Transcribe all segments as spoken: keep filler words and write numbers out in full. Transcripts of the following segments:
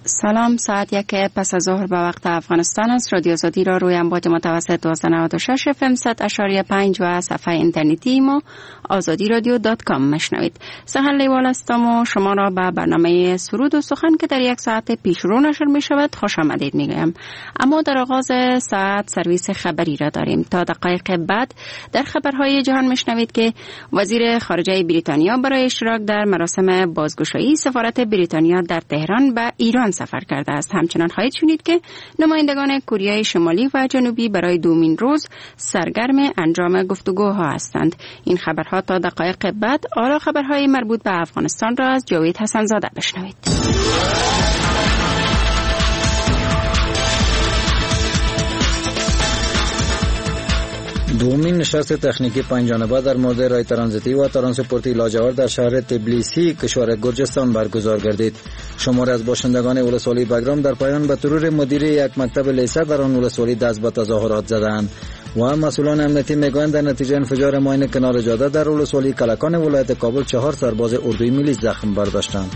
سلام، ساعت یک پس از ظهر به وقت افغانستان است. رادیو آزادی را روی امواج متوسط دویست و نود و شش اف ام صد اشاری پنج و صفحه اینترنتی ما آزادی رادیو دات کام مشنوید. سهل لیوال هستم و شما را به برنامه سرود و سخن که در یک ساعت پیش رو نشر می شود خوش آمدید می گویم. اما در آغاز ساعت سرویس خبری را داریم. تا دقایق بعد در خبرهای جهان مشنوید که وزیر خارجه بریتانیا برای اشتراک در مراسم بازگشایی سفارت بریتانیا در تهران به ایران سفر کرده است. همچنان خواهید شنید که نمایندگان کره شمالی و جنوبی برای دومین روز سرگرم انجام گفتگوها هستند. این خبرها تا دقایق بعد. آرا خبرهای مربوط به افغانستان را از جاوید حسن زاده بشنوید. دومین نشست تکنیکی پنجانبه در مورد رای ترانزیتی و ترانسپورتی لاجورد در شهر تبلیسی کشور گرجستان برگزار گردید. شماری از باشندگان ولسوالی بگرام در پایان به ترور مدیر یک مکتب لیسه در آن ولسوالی دست به تظاهرات زدند و مسئولان امنیتی میگویند در نتیجه انفجار ماین کنار جاده در ولسوالی کلکان ولایت کابل چهار سرباز اردوی ملی زخم برداشتند.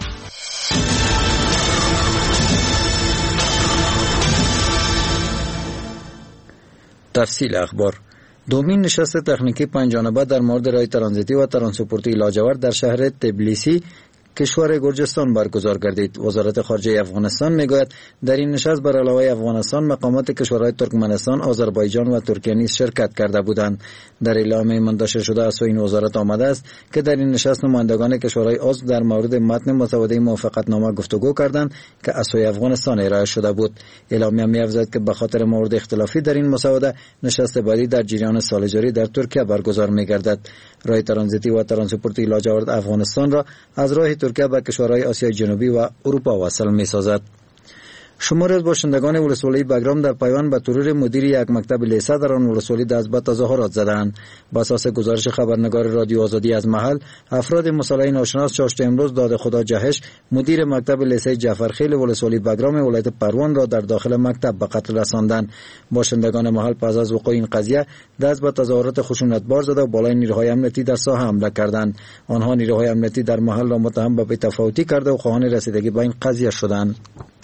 تفصیل اخبار. دومین نشست تکنیکی پنجانبه در مورد رای ترانزیتی و ترانسپورتی لاجورد در شهر تبلیسی کشور گرجستان برگزار گردید. وزارت خارجه افغانستان میگوید در این نشست بر علاوه افغانستان مقامات کشورهای ترکمنستان، آذربایجان و ترکیه نیز شرکت کرده بودند. در اعلامیه منتشر شده از این وزارت آمده است که در این نشست نمایندگان کشورهای عضو در مورد متن مسوده موافقتنامه گفتگو کردند که از سوی افغانستان ارائه شده بود. اعلامیه می‌افزاید که به خاطر مورد اختلافی در این مسوده نشست بعدی در جریان سال جاری در ترکیه برگزار می‌گردد. رای ترانزیتی و ترانسپورتی لاجورد افغانستان را از راه ترکیه به کشورهای آسیای جنوبی و اروپا وصل می‌سازد. شماری از باشندگان ولسوالی بگرام در پیوند به ترور مدیر یک مکتب لیسه در آن ولسوالی دست به تظاهرات زدند. بر اساس گزارش خبرنگار رادیو آزادی از محل، افراد مسلح ناشناس چهارشنبه امروز داد خدا جهش مدیر مکتب لیسه جعفرخیل ولسوالی بگرام ولایت پروان را در داخل مکتب به قتل رساندند. باشندگان محل پس از وقوع این قضیه دست به تظاهرات خشونتبار زده و بالای نیروهای امنیتی در ساحه حمله کردند. آنها نیروهای امنیتی در محل را متهم به بی‌تفاوتی کرده و خواهان رسیدگی به این قضیه شدند.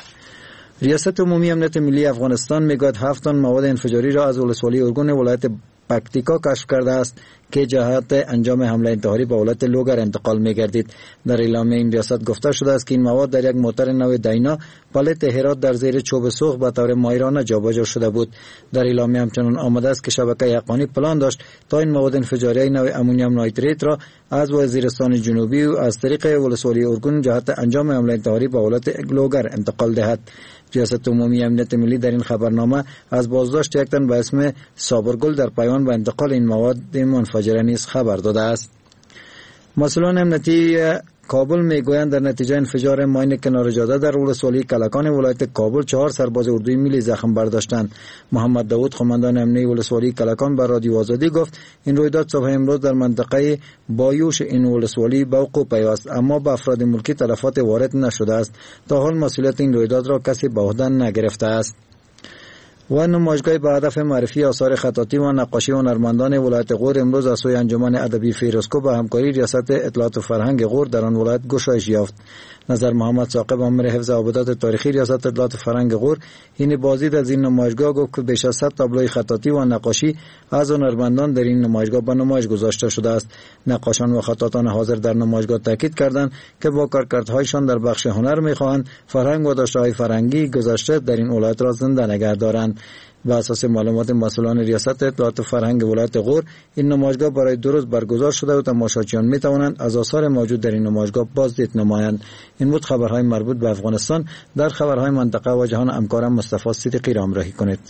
ریاست عمومی امنیت ملی افغانستان میگوید هفت تن مواد انفجاری را از ولسوالی ارگون ولایت پکتیکا کشف کرده است که جهت انجام حمله انتحاری به ولایت لوگر انتقال می‌گردید. در اعلامیه این ریاست گفته شده است که این مواد در یک موتر نو داینا پالت هرات در زیر چوب سوخت به طور ماهرانه جابجا شده بود. در اعلامیه همچنان آمده است که شبکه حقانی پلان داشت تا این مواد انفجاری نو امونیوم نایتریت را از وزیرستان جنوبی و از طریق ولسوالی ارگون جهت انجام حمله انتحاری به ولایت لوگر انتقال دهد. ریاست عمومی امنیت ملی در این خبرنامه از بازداشت یک تن به اسم صابرگل در پیوند به انتقال این مواد منفجره نیز خبر داده است. مسئولان امنیتی کابل میگویند در نتیجه انفجار ماین کنار جاده در ولسوالی کلکان ولایت کابل چهار سرباز اردوی ملی زخم برداشتند. محمد داود قماندان امنیتی ولسوالی کلکان به رادیو آزادی گفت این رویداد صبح امروز در منطقه بایوش این ولسوالی به وقوع پیوست، اما به افراد ملکی تلفات وارد نشده است. تا حال مسئولیت این رویداد را کسی به عهده نگرفته است. و نمایشگاه به هدف معرفی آثار خطاطی و نقاشی هنرمندان ولایت غور امروز از سوی انجمن ادبی فیروزکو به همکاری ریاست اطلاعات و فرهنگ غور در آن ولایت گشایش یافت. نظر محمد ثاقب امر حفظ آبادات تاریخی ریاست اطلاعات و فرهنگ غور این بازدید از این نمایشگاه گفت که بیش از صد تابلوی خطاطی و نقاشی از هنرمندان در این نمایشگاه به نمایش گذاشته شده است. نقاشان و خطاطان حاضر در نمایشگاه تاکید کردند که با کارکردهایشان در بخش هنر می‌خواهند فرهنگ و داشته‌های فرهنگی گذشته در این ولایت را زنده نگه دارند. بر اساس معلومات مسئولان ریاست اطلاعات و فرهنگ ولایت غور این نمایشگاه برای دو روز برگزار شده و تماشاچیان می توانند از آثار موجود در این نمایشگاه بازدید نمایند. این بود خبرهای مربوط به افغانستان. در خبرهای منطقه و جهان همکارم مصطفی صدیقی را همراهی کنید.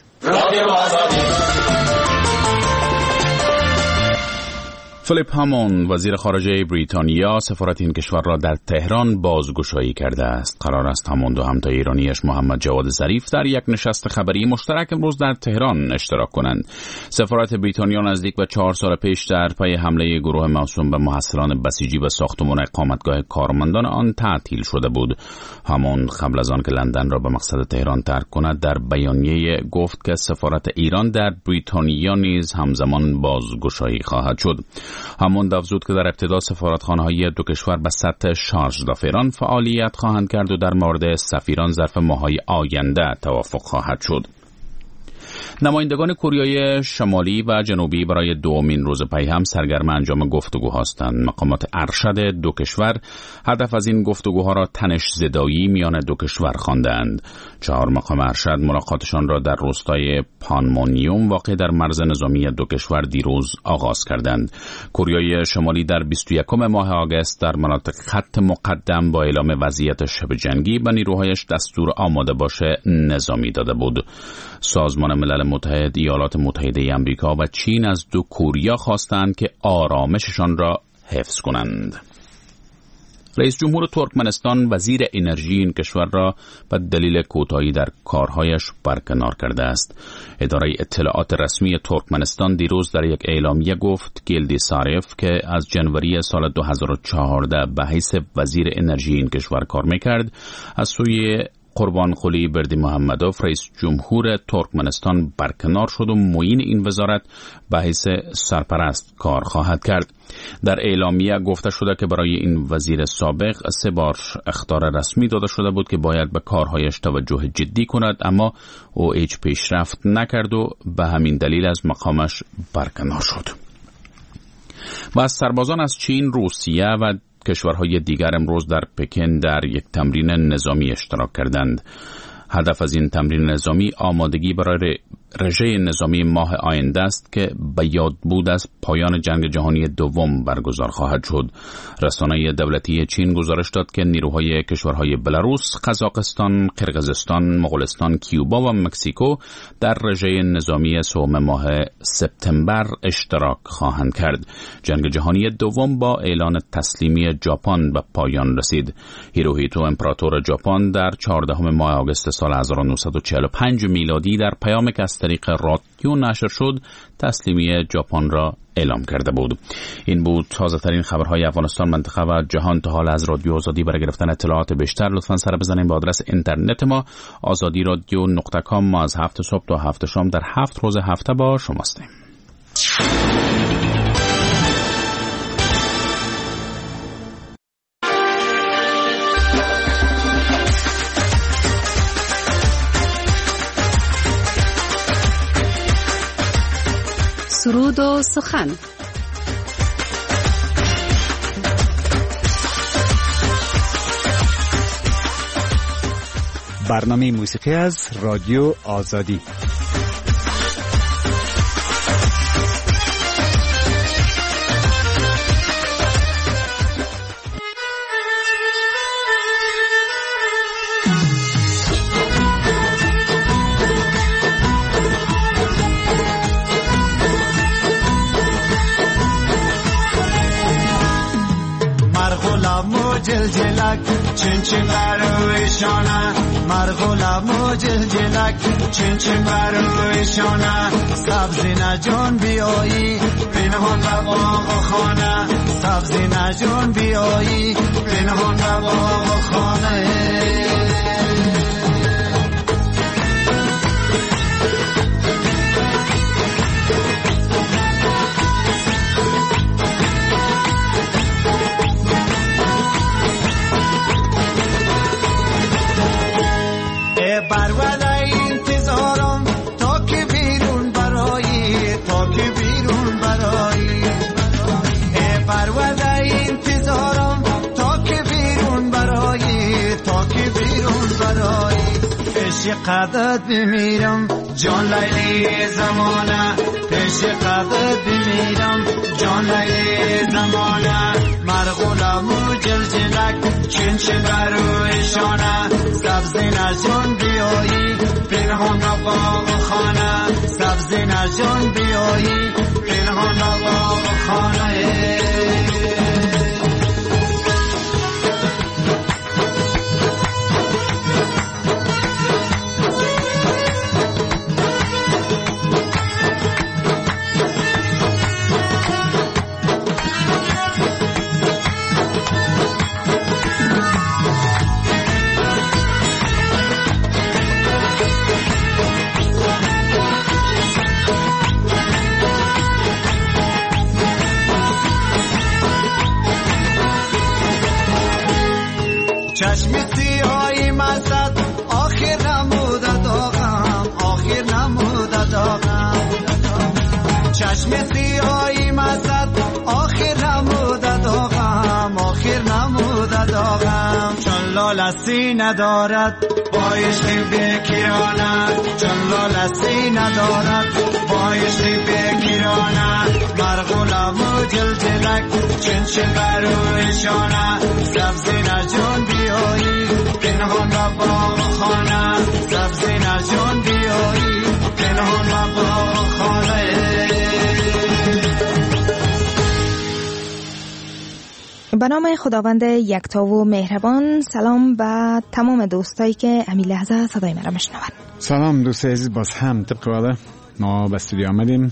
فیلیپ هاموند وزیر خارجه بریتانیا سفارت این کشور را در تهران بازگشایی کرده است. قرار است هاموند و همتای ایرانیش محمد جواد ظریف در یک نشست خبری مشترک امروز در تهران اشتراک کنند. سفارت بریتانیا نزدیک به چهار سال پیش در پی حمله گروه موسوم به محصلان بسیجی به ساختمان اقامتگاه کارمندان آن تعطیل شده بود. هاموند قبل از آن که لندن را به مقصد تهران ترک کند در بیانیه گفت که سفارت ایران در بریتانیا نیز همزمان بازگشایی خواهد شد. هموند افزود که در ابتدا سفارتخانه‌های دو کشور به سطح شارژ دافران فعالیت خواهند کرد و در مورد سفیران ظرف ماه‌های آینده توافق خواهد شد. نمایندگان کره شمالی و جنوبی برای دومین روز پی هم سرگرم انجام گفتگو هستند. مقامات ارشد دو کشور هدف از این گفتگوها را تنش زدایی میان دو کشور خواندند. چهار مقام ارشد ملاقاتشان را در روستای پانمونیوم واقع در مرز نظامی دو کشور دیروز آغاز کردند. کره شمالی در بیست و یکم ماه آگوست در مناطق خط مقدم با اعلام وضعیت شبه جنگی به نیروهایش دستور آماده باشه نظامی داده بود. سازمان ملل متحد، ایالات متحده آمریکا و چین از دو کره خواستند که آرامششان را حفظ کنند. رئیس جمهور ترکمنستان وزیر انرژی این کشور را به دلیل کوتاهی در کارهایش برکنار کرده است. اداره اطلاعات رسمی ترکمنستان دیروز در یک اعلامیه گفت گیلدی ساریف که از جنوری سال دو هزار و چهارده به حیث وزیر انرژی این کشور کار میکرد، از سوی قربانقلی بردیمحمدوف رئیس جمهور ترکمنستان برکنار شد و معین این وزارت به حیث سرپرست کار خواهد کرد. در اعلامیه گفته شده که برای این وزیر سابق سه بار اخطار رسمی داده شده بود که باید به کارهایش توجه جدی کند، اما او هیچ پیشرفت نکرد و به همین دلیل از مقامش برکنار شد. و از سربازان از چین، روسیه و کشورهای دیگر امروز در پکن در یک تمرین نظامی اشتراک کردند. هدف از این تمرین نظامی آمادگی برای رژه نظامی ماه آینده است که به یاد بود از پایان جنگ جهانی دوم برگزار خواهد شد. رسانه دولتی چین گزارش داد که نیروهای کشورهای بلاروس، قزاقستان، قرقیزستان، مغولستان، کیوبا و مکزیکو در رژه نظامی سوم ماه سپتامبر اشتراک خواهند کرد. جنگ جهانی دوم با اعلان تسلیمی ژاپن به پایان رسید. هیروهیتو امپراتور ژاپن در چهاردهم ماه آگوست سال هزار و نهصد و چهل و پنج میلادی در پیامی که از طریق رادیو نشر شد تسلیمی ژاپن را اعلام کرده بود. این بود تازه ترین خبرهای افغانستان، منطقه و جهان تا حال. از رادیو آزادی برای گرفتن اطلاعات بیشتر لطفاً سر بزنید به آدرس اینترنت ما آزادی رادیو نقطه کام. ما از هفت صبح تا هفت شام در هفت روز هفته با شماستیم. سرود و سخن. برنامه موسیقی از رادیو آزادی. جلجلک چین چین برویشانه مرغولم جلجلک چین چین برویشانه سبزی نجون بیایی پنهان به باغ خانه سبزی نجون بیایی پنهان به باغ خانه قدرت بمیرم جان لیلی زمانه پیش قدرت بمیرم جان لیلی زمانه مرغولم و جلجلک چین چین برویشانه سبزی نجان بیایی پنهان باغ خانه سبزی نجان بیایی پنهان باغ خانه چشم سیاهی مزد آخر نموده داغم آخر نموده داغم چشم سیاهی مزد آخر نموده داغم آخر نموده داغم چون لالسی ندارد بایشی بکیرانه چون لالسی ندارد بایشی بکیرانه مرغولم و جلجلک چنچن برویشانه سبزی نجون بیایی پنهان و باغ خانه سبزی نجون بیایی پنهان و باغ خانه. به نام خداوند یکتا و مهربان. سلام به تمام دوستایی که امی لحظه صدای مرا میشنون. سلام دوست عزیز، باز هم طبق وعده ما به استودیو آمدیم.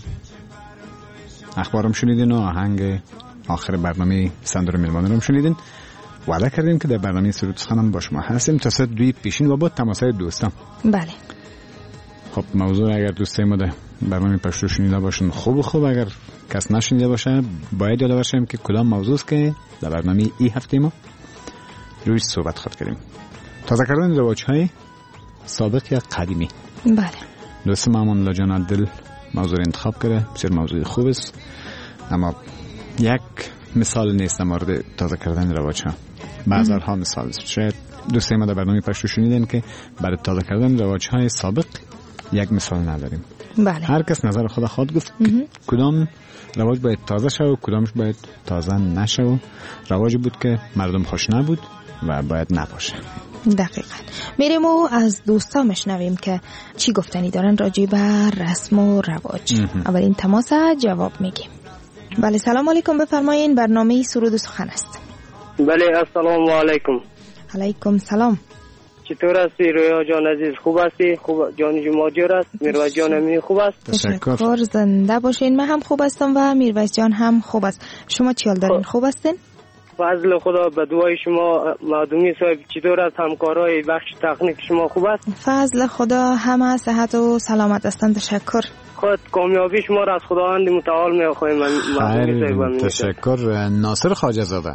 اخبارم شنیدین و آهنگ آخر برنامه صندوق میلمانه رو شنیدین. وعده کردیم که در برنامه سرود سخنم با شما هستیم تا ساعت دوی پیشین و با تماسای دوستان. بله. خب موضوع اگر دوستای ما در برنامه پشتو شنیده باشن خوب خوب، اگر کس نشنیده باشه باید یاد باشیم که کدام موضوع است که در برنامه این هفته ما رویش صحبت خواهد کردیم. تازه کردن رواج‌های سابق یا قدیمی. بله. دوست مامان لاجان دل موضوع انتخاب کرده، بسیار موضوع خوب است، اما یک مثال نیست در مورد تازه کردن رواج‌ها. بازارها مثال است. شاید دوستای ما در برنامه پشتو شنیدن که برای تازه کردن رواج‌های سابق یک مثال نداریم. بله. هر کس نظر خود خود گفت کدام رواج باید تازه شو و کدامش باید تازه نشو. رواجی بود که مردم خوش نبود و باید نباشه. دقیقاً. میریم و از دوستا مشنویم که چی گفتنی دارن راجع به رسم و رواج. اولین تماس جواب میگیم. بله سلام علیکم، بفرمایین. برنامه سرود و سخن است. بله السلام علیکم. علیکم سلام. چطور هستی رویا جان عزیز؟ خوب هستی؟ خوب جان شما جور است؟ میرویس جان امینی خوب است؟ تشکر. زنده باشین. من هم خوب هستم و میرویس جان هم خوب است. شما چی حال دارین؟ خوب هستین؟ فضل خدا به دعای شما. معدومی صاحب چطور است؟ همکارای بخش تکنیک شما خوب است؟ فضل خدا همه صحت و سلامت هستند. تشکر. خود کامیابی شما را از خداوند متعال میخوایم. خیلی تشکر. ناصر خواجه زاده.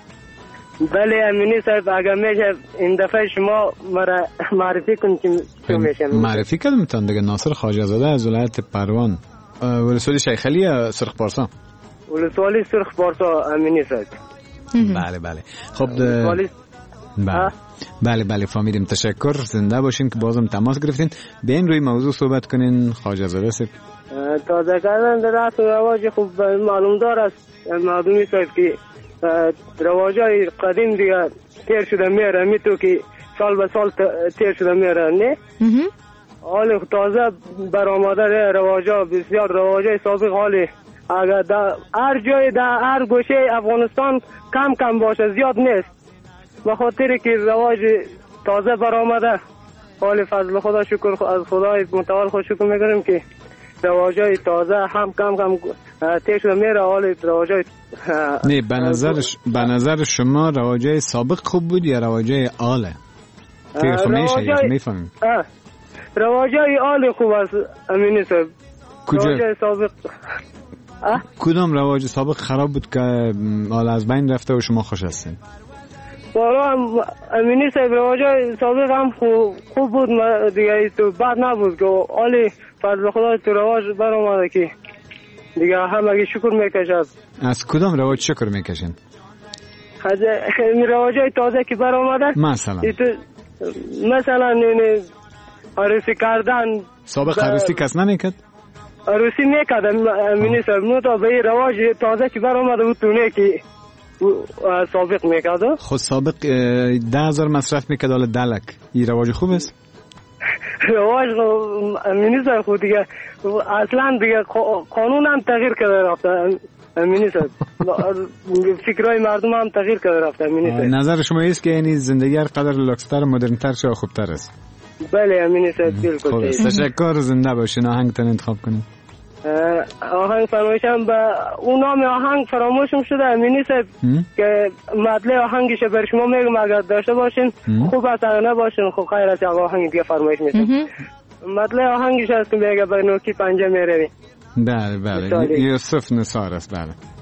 بله امینی صاحب اگر میشه این دفعه شما مرا معرفی کنید که چی میشه. معرفی کردم تان دیگه. ناصر خواجه زاده از ولایت پروان، ولسوالی شیخ علی سرخ پارسا. ولسوالی سرخ پارسا امینی صاحب. بله بله. خب بله بله بله فهمیدیم. تشکر. زنده باشین که بازم تماس گرفتین. بیاین روی موضوع صحبت کنین. خواجه زاده صاحب تازه کردن در رسم و رواج خوب معلوم دار است معدومی صاحب که رواجای قدیم دیگه تیر شده میره، می تو که سال به سال تیر شده میره نه. حال تازه برآمده رواجا بسیار رواجای سابق حالی اگر در هر جای در هر گوشه افغانستان کم کم باشه زیاد نیست، به خاطر که رواج تازه برآمده. حال فضل خدا شکر از خدای متعال خود شکر میکنیم که رواجای تازه هم کم کم تیر شده میره. حال رواجای نه به نظرش به نظر شما رواجای سابق خوب بود یا رواجای آله؟ تیر خمیشه یا میفهمیم؟ رواجای آله خوب است امینی صاحب. رواجای سابق کدام رواج سابق خراب بود که آل از بین رفته و شما خوش هستین؟ والا امینی صاحب رواجای سابق هم خوب, خوب بود دیگه، تو بد نبود که آلی فضل خدا تو رواج برآمده که دیگه همه شکر میکشد. از کدام رواج شکر میکشین؟ از رواجای تازه که برآمده. مثلا مثلا عروسی کردن. سابق عروسی کس نمیکرد؟ عروسی میکرد امینی صاحب. نو تا به رواج تازه که برآمده بود تونه که سابق میکرد. خود سابق ده هزار مصرف میکرد حالا دلک. این رواج خوب است؟ رواج امینی صاحب خود دیگه اصلا دیگه قانون هم تغییر کرده رفته امینی صاحب. فکرهای مردم هم تغییر کرده رفته امینی صاحب. نظر شما است که یعنی زندگی هر قدر ریلکس‌تر و مدرن‌تر شه خوبتر است؟ بله امینی صاحب بالکل. تشکر. زنده باشین. آهنگتون انتخاب کنید. آهنگ فرمایشم به اون نام آهنگ فراموشم شده امینی صاحب که مطلع آهنگش بر شما میگم اگر داشته باشین خوب است، اگر نباشین خب خیر است. آهنگ دیگه فرمایش میکنم. مطلع آهنگش است که میگه به نوکی پنجه میروی. بله بله یوسف نثار است. بله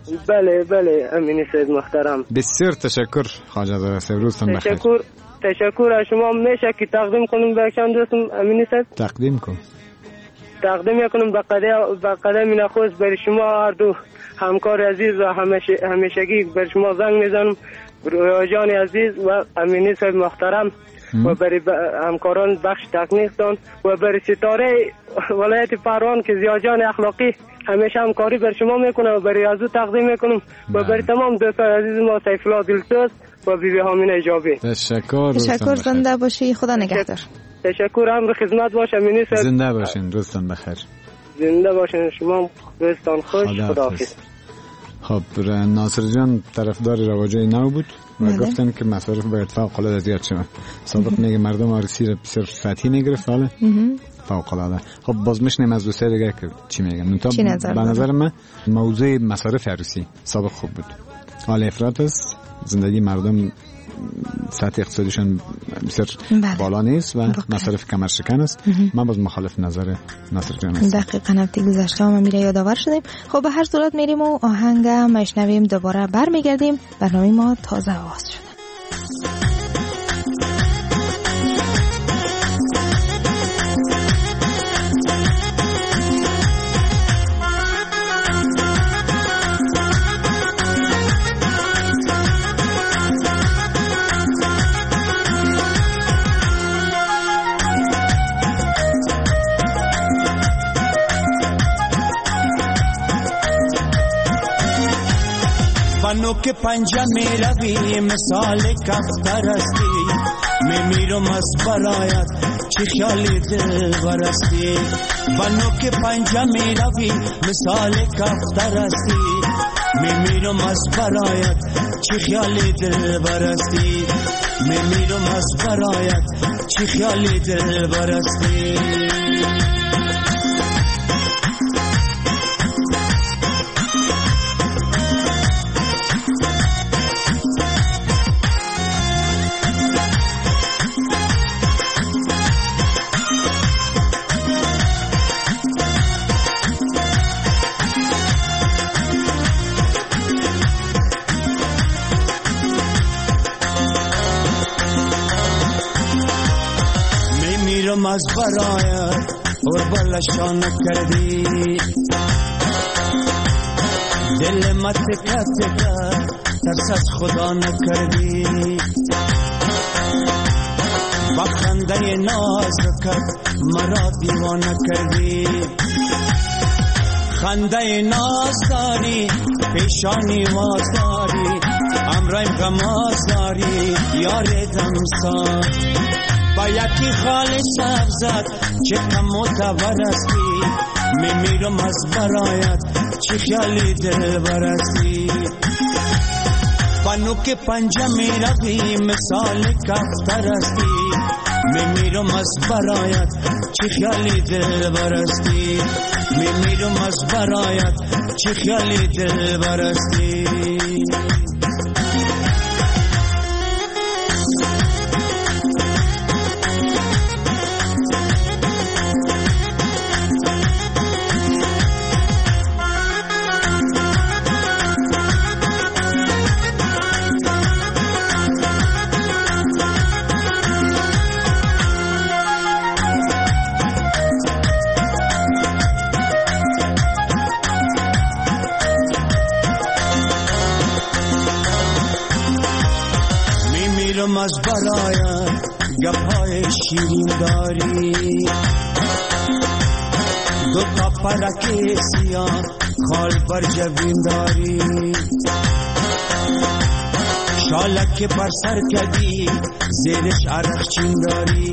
بله بله امینی سید محترم. بسیار تشکر خواجه عبدالرسید، روزتون بخیر. تشکر تشکر از شما. میشه که تقدیم کنیم به چند دوستم امینی سید؟ تقدیم کن. تقدیم کنم به قدم به قدم نخست بر شما هر دو همکار عزیز و همیشه همیشگی بر شما زنگ میزنم، رویا جان عزیز و امینی صاحب محترم و برای همکاران بخش تکنیکتان و برای ستاره ولایت پروان که زیا جان اخلاقی همیشه همکاری بر شما میکنه و برای از او تقدیم میکنم و برای تمام دوستان عزیز ما سیف الله دلسوز و بی بی هامین ایجابی. تشکر. تشکر، زنده باشی، خدا نگهدار. تشکر، امر خدمت باشه امینی صاحب. زنده باشین، روزتون بخیر. زنده باشین شما، روزتان خوش، خداحافظ. خب ناصر جان طرفدار رواجای نو بود و بله. گفتن که مصارف باید فوق العاده زیاد شود. سابق میگه مردم آرسی را بسیار سطحی میگرفت، حالا فوق العاده. خب باز میشنیم از دوسته دیگه که چی میگن. چی نظر به نظر من موضوع مصارف عروسی سابق خوب بود. حال افراط است، زندگی مردم سطح اقتصادیشون بسیار بله. بالا نیست و مصارف کمر شکن است. من باز مخالف نظر ناصر جان هستم. دقیقاً هفته گذشته ما میره یادآور شدیم. خب به هر صورت میریم و آهنگ میشنویم، دوباره برمیگردیم. برنامه ما تازه آغاز شده. بانو که پنجه می روی مثال کفتر استی، می میرم از برایت چی خیالی دل برستی. بانو که پنجه می روی مثال کفتر استی، می میرم از برایت چی خیالی دل برستی. می میرم از برایت چی خیالی دل برستی. از برایت اور بلشان نکردی، دل مت کت کرد ترس از خدا نکردی. با خنده نازکت مرا دیوانه کردی. خنده ناز داری، پیشانی واز داری، امرایم غماز داری، یار دمسار. با یکی خال سبزت چه کم معتبر استی، می میرم از برایت چی خیالی دل برستی. با نوک پنجه می روی مثال کفتر استی، می میرم از برایت چی خیالی دل برستی. می میرم از برایت چی خیالی دل برستی. از برایت گپای شیرین داری، دو تا پرک سیاه خال بر جبین داری. شالک بر سر کدی زیرش عرق چین داری.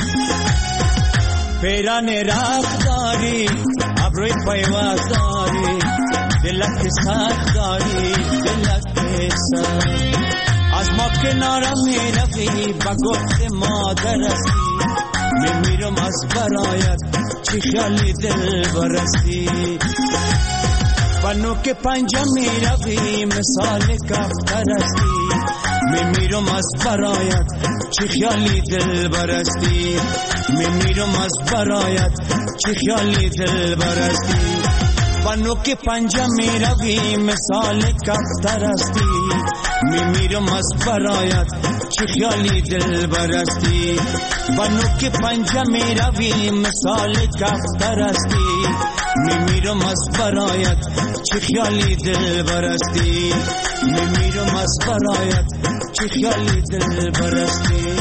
پیران رخ داری، ابروی پیواز داری، دلک سخت داری، دلک سخت. از ما کنارم می رفی با گفت مادر استی، می میرم از برایت چی خیالی دل برستی. با نوک پنجه می رفی مثال کفتر استی، می میرم از برایت چی خیالی دل برستی. می میرم از برایت چی خیالی دل برستی. با نوک پنجه می روی مثال کفتر هستی میمیرم از برایت چه خیالی دل برستی با نوک پنجه می روی مثال کفتر هستی میمیرم از برایت چه خیالی دل برستی میمیرم از برایت چه خیالی دل برستی.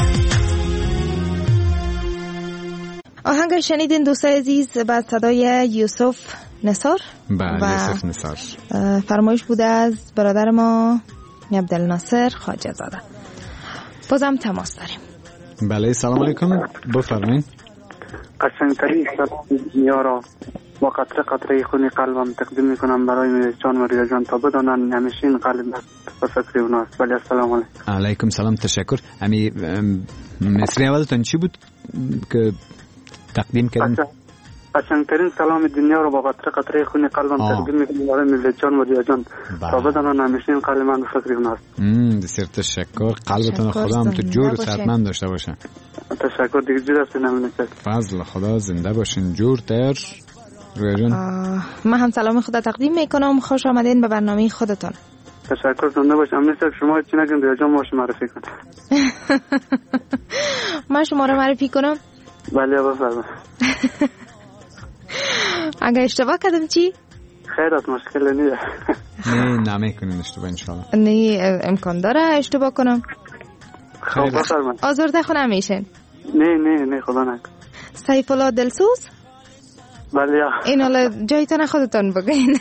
آهنگ شنیدین دوستای عزیز با صدای یوسف نثار. بله یوسف نثار. فرمایش بوده از برادر ما عبدالناصر خواجه زاده. بازم تماس داریم. بله سلام علیکم، بفرمایید. قشنگترین دنیا را با قطره قطره خون قلبم تقدیم میکنم برای میرجان و ریاجان تا بدانن همیشه این قلب به فکر اوناست. بله السلام علیکم. علیکم سلام، تشکر. امی مصری اولتون چی بود که تقدیم کردن؟ قشنگترین سلام دنیا رو با قطره قطره خون قلبم تقدیم میکنم برای میرجان و ریاجان تا بدانن همیشه این قلب من به فکر اوناست. بسیار تشکر. قلبتون خدا هم تو جور و صحتمند داشته باشه. تشکر دیگه جور است نمینه. فضل خدا، زنده باشین. جور تر ریاجان. من هم سلام خدا تقدیم میکنم. خوش آمدین به برنامه خودتون. تشکر. زنده باش. امنیت شما چی نگین ریاجان ما شما معرفی کن. من شما رو معرفی کنم؟ بله بفرمایید. اگر اشتباه کردم چی؟ خیر است، مشکل نیست. نه نمیکنین اشتباه ان شاء الله. نه امکان داره اشتباه کنم. خب بفرمایید. آزرده خونه میشین؟ نه نه نه خدا نکنه. سیف الله دلسوز؟ بله. این حالا جایتون خودتون بگین.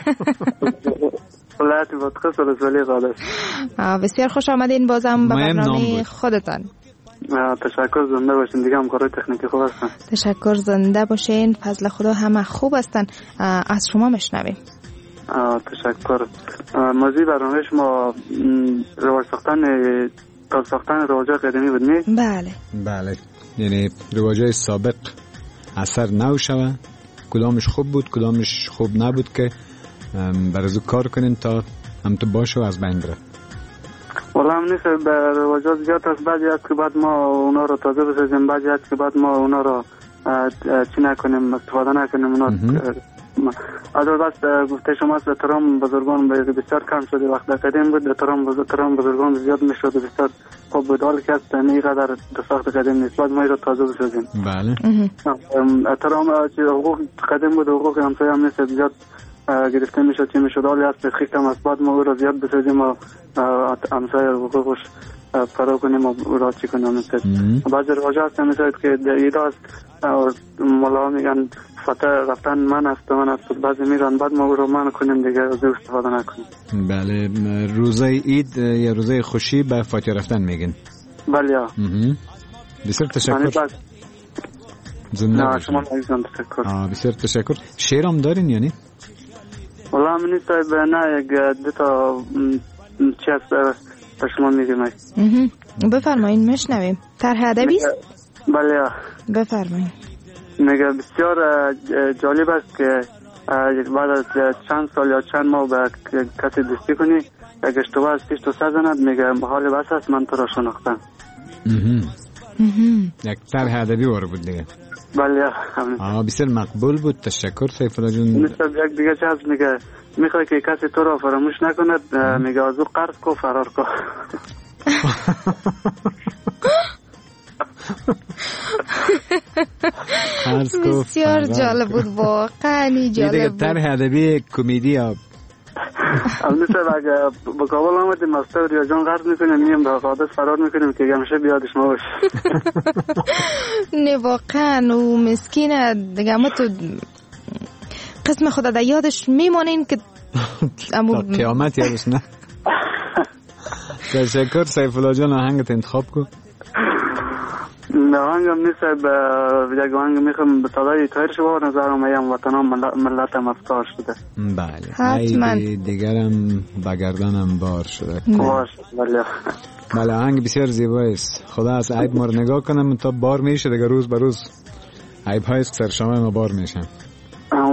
ولایت بادغیس ولسوالی قادس. بسیار خوش آمدین بازم به برنامه خودتان. تشکر. زنده باشین. دیگه همکارای تکنیکی خوب هستن. تشکر. زنده باشین. فضل خدا همه خوب هستن. از شما میشنویم. تشکر. موضوع برنامه شما رواج ساختن تا ساختن رواج‌های قدیمی بود نه؟ بله بله، یعنی رواج‌های سابق اثر نو شوه، کدامش خوب بود کدامش خوب نبود که برای زو کار کنین تا هم تو باشه و از بین بره. والله هم نیست. به رواجات زیاد هست. بعضی هست که بعد ما اونا رو تازه بسازیم، بعضی هست که بعد ما اونا رو چی نکنیم، استفاده نکنیم. اونا از بس گفته شما است احترام بزرگان بسیار کم شده. وقت قدیم بود احترام بزرگان زیاد میشد، بسیار خوب بود. حال که است اینقدر دو ساخت قدیم نیست. بعد ما رو تازه بسازیم. بله. احترام حقوق قدیم بود، حقوق همسایه هم نیست زیاد گرفته میشد چی میشد. حالی هست خیلی کم است. بعد ما او را زیاد بسازیم و همسایه حقوقش فرا کنیم و او را چی کنیم. بعضی رواجه هست میشود که ایده است مولا میگن فتح رفتن من است من است، بعضی میرن بعد ما او رو من کنیم دیگه از او استفاده نکنیم. بله. روزه اید یا روزه خوشی به فاتحه رفتن میگن. بله. بسیار تشکر. زنده نه شما نگیزم تشکر. آه بسیار تشکر. شعر هم دارین یعنی؟ والله من نیست نه یک دو تا چی هست تا شما میگیم. بفرمایین مشنویم. طرح ادبی است؟ بله. بفرمایین. میگه بسیار جالب است که بعد از چند سال یا چند ماه به کسی دوستی کنی یک اشتباه از پیش تو سزند میگه حال بس است من تو را شناختم. یک طرح ادبی واره بود دیگه. بله. آه بسیار مقبول بود. تشکر سیف الله جون. مثل یک دیگه چه هست میگه میخوای که کسی تو را فراموش نکند میگه از او قرض کو فرار کو. بسیار جالب بود، واقعا جالب بود. طرح ادبی کمدی ها. مثل اگه با کابل آمدیم ماسته و ریاجان قرض میکنیم میم به قادس فرار میکنیم که همیشه بیادش ما باشه. نه واقعا و مسکینه دیگه. اما تو قسم خدا در یادش میمانین که تا قیامت یادش نه. تشکر سیف الله جان. آهنگت انتخاب کن. نه آهنگم نیست. یک آهنگ میخوام به صدای تایر شما و نظرم ایم وطنم ملتم افکار شده. بله. عید دیگرم بگردنم بار شده. باش. بله. بله آهنگ بسیار زیبایی است. خدا از عیب ما رو نگاه کنم تا بار میشه دیگه. روز به روز عیب هایست که سر شما ما بار میشن. والله من نیست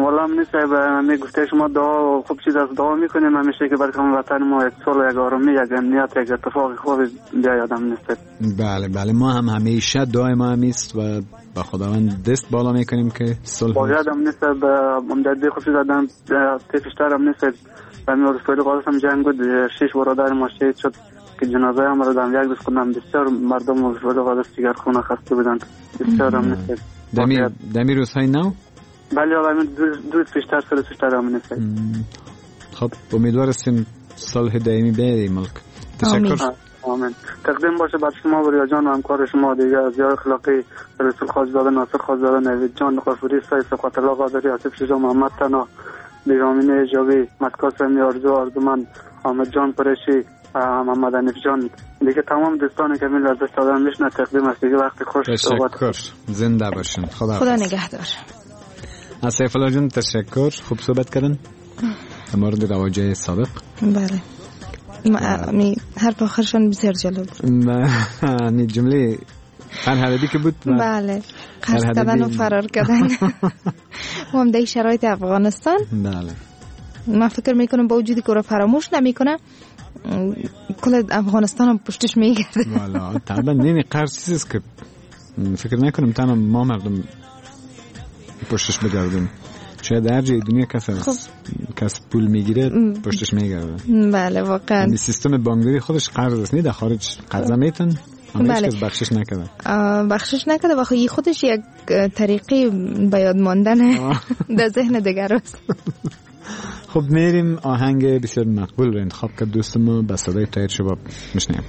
صاحب می گفته شما دعا خوب چیز از دعا میکنیم همیشه که برای وطن ما یک صلح، یک آرامی، یک امنیت، یک اتفاق خوب بیاید. هم نیست. بله بله ما هم همیشه دعای ما هم است و با خداوند دست بالا میکنیم که صلح باید. هم نیست امدادی خوب دادن تفشتر هم نیست. من رسول قادس هم جنگ بود، شش برادر ما شهید شد که جنازه هم رو دادم. یک روز خوندم بسیار مردم رسول قادس دیگر خونه خسته بودن. بسیار هم نیست. دمی دمی روزهای نو؟ بله آقا دو دو پیشتر سال پیشتر هم نیست. خب امیدوار هستیم صلح دائمی به ملک. تشکر. آمین. تقدیم باشه بر شما و ریا جان و همکار شما دیگه از یار اخلاقی رسول خواجزاده ناصر خواجزاده نوید جان غفوری سای صفات الله قادری آصف شجاع محمد تنا بیرامین ایجابی متکاس میارزو آرزومند حامد جان قریشی محمد حنیف جان دیگه تمام دوستانی که من ازش دادن میشنه تقدیم است دیگه. وقت خوش تشکر. زنده باشین. خدا خدا نگهدار. از سیف الله جان تشکر. خوب صحبت کردن در مورد رواجه صادق. بله می حرف آخرشان بسیار جالب بود. می جمله فرهدی که بود. بله قرض کردن و فرار کردن و هم در شرایط افغانستان. بله من فکر میکنم با وجودی که رو فراموش نمیکنه کل افغانستان هم پشتش میگرده. والا طبعا نه قرض چیزیست که فکر نکنم تنها ما مردم پشتش بگردیم. شاید هر جای دنیا کس از کس پول میگیره پشتش میگرده. بله واقعا این سیستم بانکداری خودش قرض است. نه در خارج قرض میتن اما هیچ کس بخشش نکرده. بخشش نکرده و خودی خودش یک طریقی به یاد ماندن در ذهن دیگر است. خب میریم آهنگ بسیار مقبول رو انتخاب کرد دوست ما با صدای طاهر شباب میشنیم.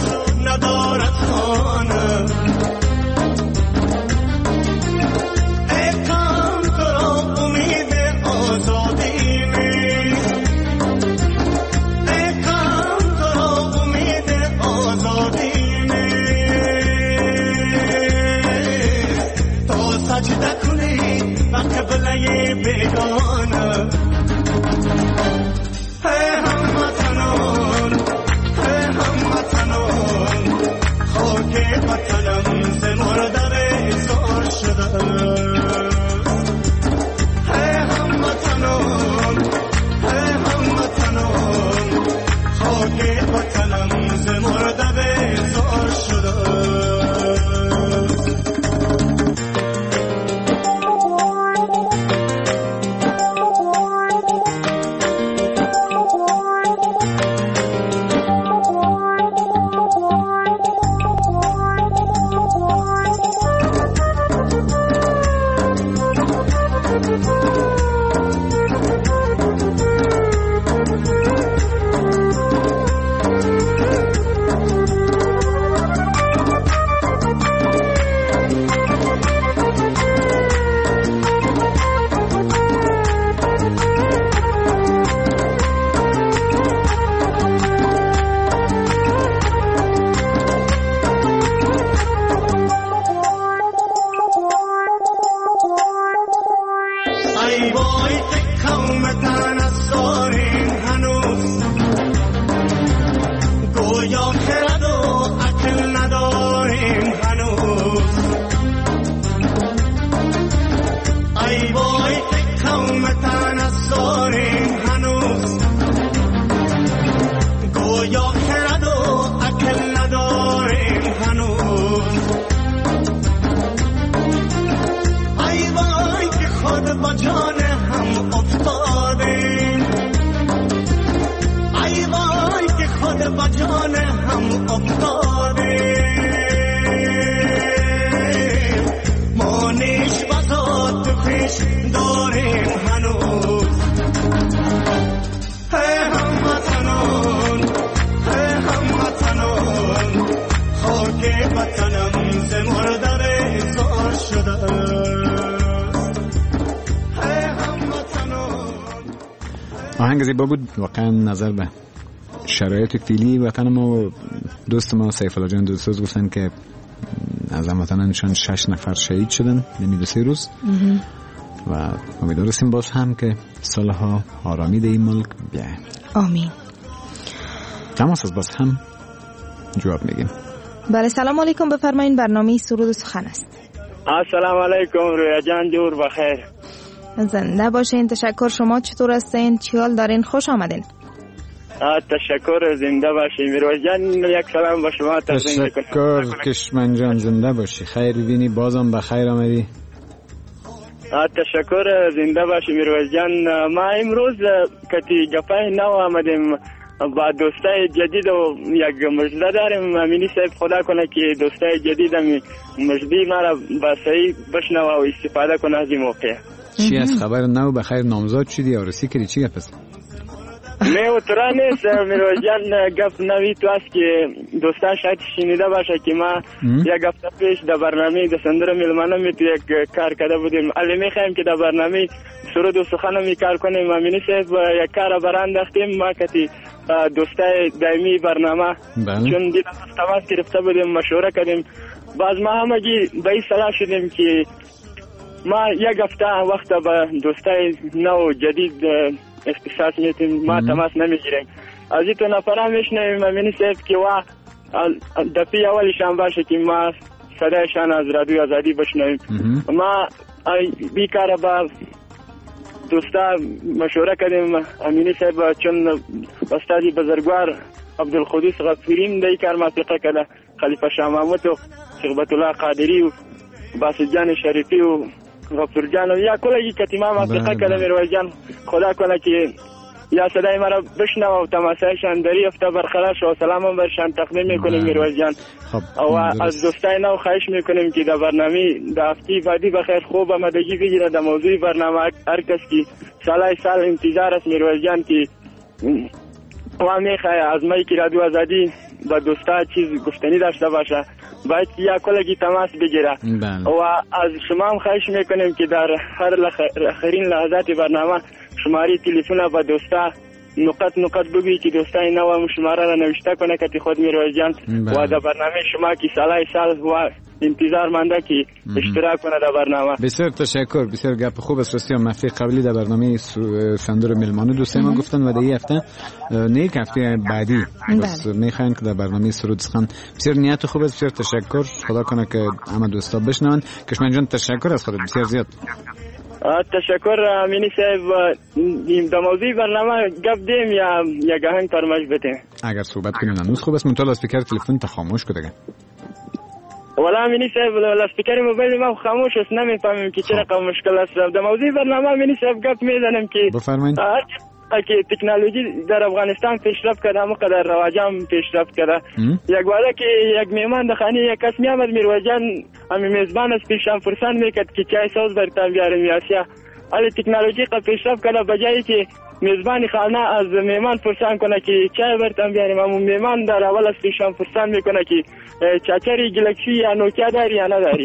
کس ندارد خانه ای کام تو را امید آزادی نیست ای کام تو را امید آزادی نیست تو سجده کنی و قبله بیگانه وطنم ز مرده بیزار شده ای هموطنان ای هموطنان خاک وطنم ز مرده بیزار شده آهنگ زیبا بود واقعا. نظر به شرایط فعلی وطن ما و دوست ما سیف الله جان دوستوز گفتن که از هموطنانشان شش نفر شهید شدن نمی سه روز و امیدواریم باز هم که سالها آرامی در این ملک بیاید. آمین. تماس از باز هم جواب میگیم. بله سلام علیکم، بفرمایید. برنامه سرود و سخن است. السلام علیکم رویا جان، جور بخیر. زنده باشین. تشکر. شما چطور هستین؟ چی حال دارین؟ خوش آمدین. تشکر. زنده باشی میروز جان. یک سلام با شما تقدیم میکنم. تشکر کشمن جان، زنده باشی. خیر ببینی، بازم بخیر آمدی. تشکر. زنده باشی میروز جان. ما امروز کتی گپای نو آمدیم با دوستای جدید و یک مجده داریم. امینی صاحب خدا کنه که دوستای جدید همی مجدی ما را با صحیح بشنو و استفاده کنه از این موقع. چی از خبر نو؟ بخیر نامزاد شدی؟ عروسی کردی؟ چی گپ است؟ نه اترا نیست میروز جان. گپ نوی تو است که دوستان شاید شنیده باشه که ما یک هفته پیش در برنامه در سندر میلمانه می تو یک کار کرده بودیم. علی میخوایم که در برنامه سرود و سخن می کار کنیم. امینی صاحب یک کار برانداختیم. ما کتی دوستای دائمی برنامه بله. چون دیدم تماس گرفته بودیم، مشوره کردیم. باز ما همگی به این صلاح شدیم که ما یک هفته وقت به دوستای نو جدید اختصاص میتیم. ما تماس نمیگیریم. از این تو نفره میشنویم امینی صاحب که وا دفعه اولیشان باشه که ما صدایشان از رادیو آزادی بشنویم. ما بیکاره با دوستا مشوره کردیم. امینی صاحب چون استاد بزرگوار عبدالقدوس غفوریم در این کار موافقه کرده. خلیفه شاه محمود و شیخ بیت‌الله قادری و باسط جان شریفی و غفور جان و یا کلی کتیما موافقه کرده. میروز جان خدا کنه که یا صدای مرا بشنو و تماسایشان دری افته برقرار شو و سلام هم برشان تقدیم میکنیم میروز جان. و از دوستای نو خواهش میکنیم که در برنامه در هفته بعدی بخیر خوب آمدگی بگیره در موضوع برنامه. هر کس که سالای سال انتظار است میروز جان که و میخواه از مایی که رادیو آزادی با دوستا چیز گفتنی داشته باشه باید یا کلگی تماس بگیره و از شما هم خواهش میکنیم که در هر آخرین لحظات برنامه شماره تلفن با دوستا نقط نقط بگویی که دوستای نو شماره را نوشته کنه که خود میروز جان و در برنامه شما که سالای سال و انتظار مانده که اشتراک کنه در برنامه. بسیار تشکر، بسیار گپ خوب است. راستی هم هفته قبلی در برنامه صندوق ملمانه دوستای ما گفتن و در این هفته نیک هفته بعدی بس میخواین که در برنامه سرود سخن. بسیار نیت خوب است، بسیار تشکر. خدا کنه که همه دوستا بشنون. کشمن جان تشکر از خودت بسیار زیاد. تشکر امینی صاحب. در موضوع برنامه گپ دیم یا یا گهنگ فرمایش بدیم؟ اگر صحبت کنیم هنوز خوب است. منتها اسپیکر تلفن تا خاموش کده دیگه. والا امینی صاحب اسپیکر موبایل ما خاموش است، نمیفهمیم که چه رقم مشکل است. در موضوع برنامه امینی صاحب گپ میزنم که بفرمایید که تکنولوژی در افغانستان پیشرفت کرده اما در رواجام پیشرفت کرده. یک وعده که یک میهمان در خانه یک کس میامد میروجان امی میزبان از پیشم فرسان میکرد که چای سوز برتن بیاره میاسیا. ولی تکنولوژی که پیشرفت کرده بجایی که میزبانی خانه از میهمان فرسان کنه که چای برتن بیاریم، اما میهمان در اول از پیشم فرسان میکنه که چاچری گلکسی یا نوکیا داری یا نداری.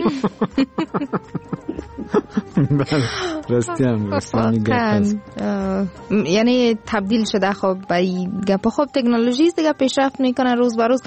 راستی هم راستی یعنی تبدیل شده. خب برای گپ خب تکنولوژی است دیگه، پیشرفت میکنه روز به روز.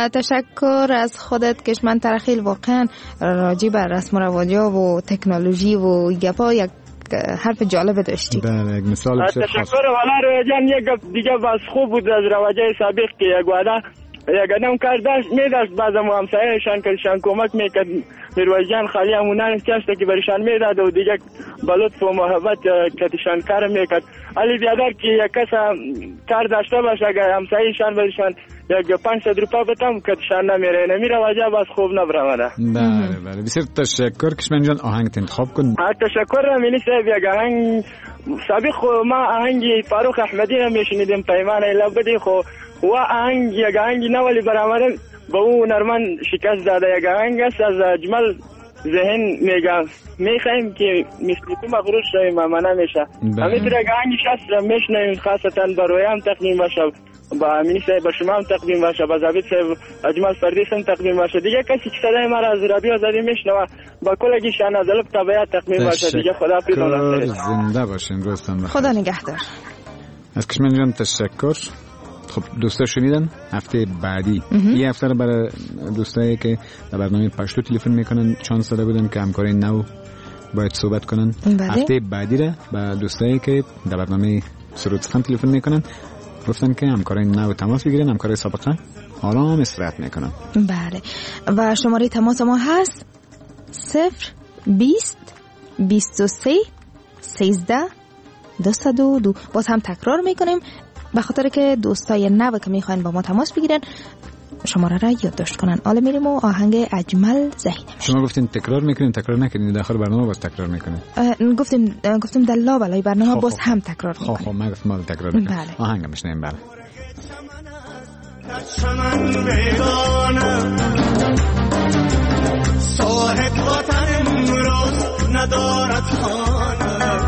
تشکر از خودت کشمن ترخیل. واقعا راجع بر رسم و رواجا و تکنولوژی و گپا یک حرف جالب داشتی. بله یک مثال بسیار خاص. تشکر. والا جان یک گپ دیگه باز خوب بود از رواجای سابق که یک وعده یک آدم کار داشت میداشت بعض همسایه‌شان کردشان کمک میکرد میروزجان خالی همونان چشته که برشان میداد و دیگه با لطف و محبت کتشان کار میکرد. علی بیادر که یک کس کار داشته باشه اگر همسایه‌شان برشان یک پانصد روپا بتم کتشان نمیره نمیره واجه باز خوب نبرامده. بله بله بسیار تشکر. کشمن جان آهنگ انتخاب کن. تشکر امینی صاحب. یک آهنگ سابق ما آهنگ فاروق احمدی را میشنیدیم پیمان لبدی خو و آهنگ یک آهنگ نولی برآمدن با او نرمن شکست داده. یک آهنگ است از اجمل ذهن میگم میخوایم که مثل تو مغرور شویم اما نمیشه. همین طور یک آهنگ شست را میشنویم خاصتا برویم تقدیم باشه با امینی صاحب با شما هم تقدیم باشه با زابط صاحب اجمل فردیس هم تقدیم باشه. دیگه کسی که صدای ما را از رادیو آزادی میشنوه با کلگی شان از الف طبیعت تقدیم باشه. دیگه خدا پیدا زنده باشین. روزتون بخیر. خدا نگهدار. از کشمن جان تشکر. خب دوستا شنیدن هفته بعدی یه هفته رو برای دوستایی که در برنامه پشتو تلفن میکنن چانس داده بودن که همکاری نو باید صحبت کنن. هفته بعدی رو با دوستایی که در برنامه سرود سخن تلفن میکنن گفتن که همکاری نو تماس بگیرن، همکاری سابقه آرام استراحت میکنن. بله و شماره تماس ما هست صفر بیست بیست و سه سیزده دوست دو دو. باز هم تکرار میکنیم به خاطر که دوستای نو که میخواین با ما تماس بگیرن شماره را یادداشت کنن. حالا میریم و آهنگ اجمل ذهین. شما گفتین تکرار میکنین، تکرار نکنین، داخل برنامه باز تکرار میکنین. گفتیم گفتیم در لابلای برنامه خو باز خو هم تکرار میکنین. خب خب من گفتم ما تکرار میکنیم. بله. آهنگ میشنیم. بله. صاحب وطن امروز ندارد خانه.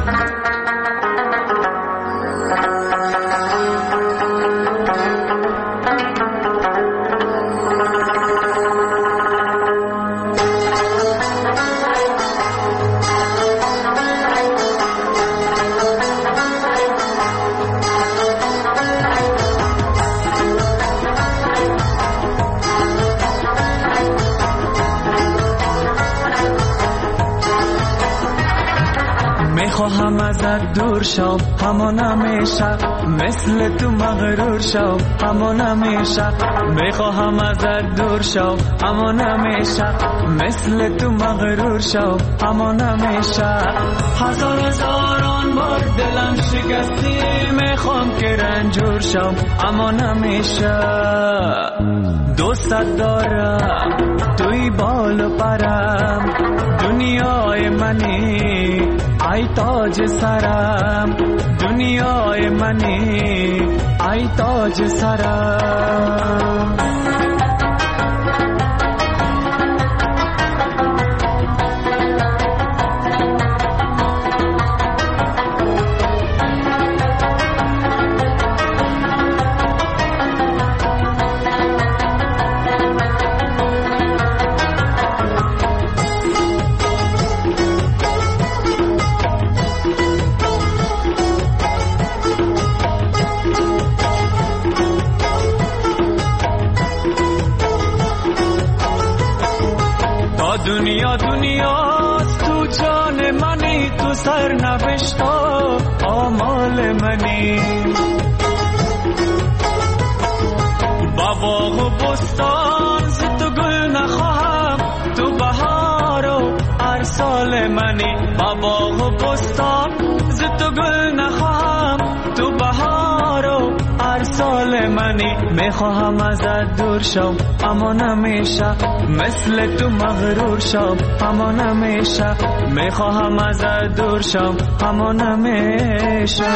میخواهم ازت دور شم اما نمیشه، مثل تو مغرور شم اما نمیشه. میخواهم ازت دور شم اما نمیشه، مثل تو مغرور شم اما نمیشه. هزار هزاران بار دلم شکستی، میخوام که رنجور شم اما نمیشه. دوست دارم توی بال و پرم، دنیای منی ای تاج سرم، دنیای منی ای تاج سرم. دنیا دنیاست تو جان منی تو سرنوشتا آمال منی با باغ و بستان ز تو گل نخواهم تو بهار و ارسال منی با باغ و بستان ز تو گل نخواهم تو بهار و ارسال منی میخواهم ازت دور شم اما نمیشه مثل تو مغرور شم اما نمیشه میخواهم ازت دور شم اما نمیشه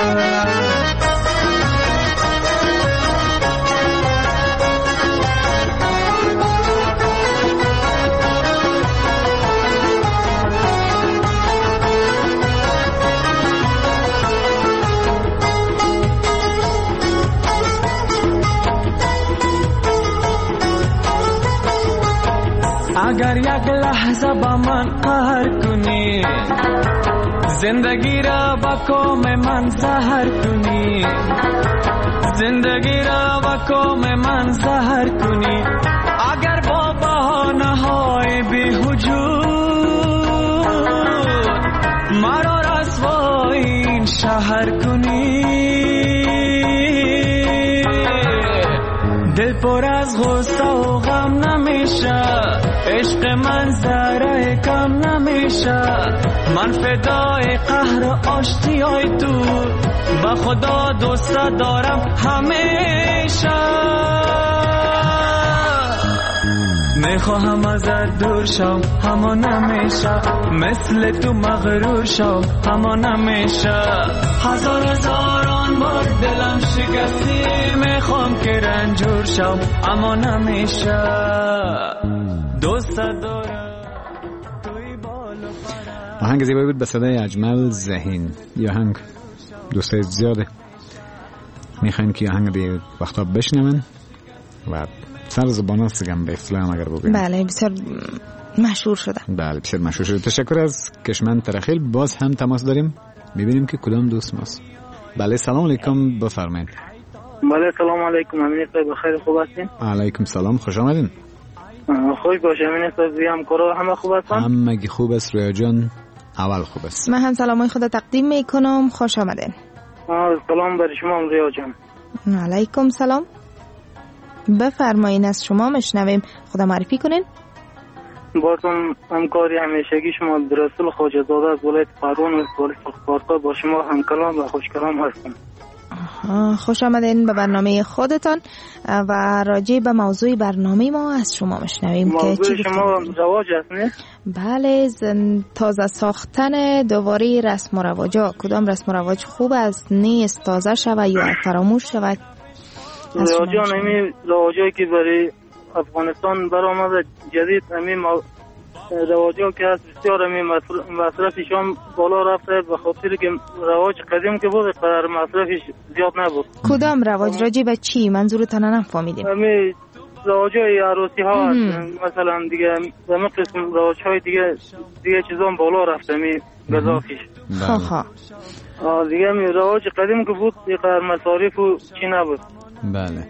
اگر یک لحظه با من قهر کنی زندگی را با کام من زهر کنی زندگی را با کام من زهر کنی اگر با بهانه های بی‌وجود مرا رسوای این شهر کنی دل پر از غصه و غم نمیشه عشق من ذره کم نمیشه من فدای قهر و آشتیای تو با خدا دوست دارم همیشه میخواهم ازت دور شم اما نمیشه مثل تو مغرور شم اما نمیشه هزار هزاران بار دلم شکستی میخوام که رنجور شم اما نمیشه دوست دارم توی بالا آهنگ زیبایی بود به صدای اجمل ذهین. یه آهنگ دوستای زیاده میخواین که آهنگ دی وقتا بشنون و سر زبان هست دیگم به اسلام اگر بگویم. بله بسیار مشهور شده. بله بسیار مشهور شده. تشکر از کشمن ترخیل. باز هم تماس داریم ببینیم که کدام دوست ماست. بله سلام علیکم بفرمایید. بله سلام علیکم امین صاحب بخیر خوب هستین؟ علیکم سلام خوش آمدین. خوش باشه امین صاحب زیام کارا همه خوب هستن؟ همگی خوب است رویا جان اول خوب است. من هم سلامای خدا تقدیم میکنم خوش آمدین. سلام بر شما رویا جان. علیکم سلام. بفرمایین از شما مشنویم خدا معرفی کنین. بازم همکاری همیشگی شما رسول خواجه زاده از ولایت پروان و ولایت خارقا با شما هم کلام و خوش کلام هستم. خوش آمدین به برنامه خودتان و راجع به موضوع برنامه ما از شما مشنویم که چی شما رواج است نه؟ بله تازه ساختن دوباره رسم و رواجا کدام رسم و رواج خوب است نیست تازه شود یا فراموش شود؟ رواجان همین رواجایی که برای افغانستان برآمده جدید همین رواجا که هست بسیار همین مصرفشان بالا رفته به خاطر که رواج قدیم که بود قدر مصرفش زیاد نبود. کدام رواج راجع به چی منظورتان نفهمیدیم؟ همین رواجای عروسی ها مثلا دیگه همین قسم رواج های دیگه دیگه چیزان بالا رفته همین گذافش. خواه خواه دیگه همین رواج قدیم که بود قدر مصارف و چی نبود. بله.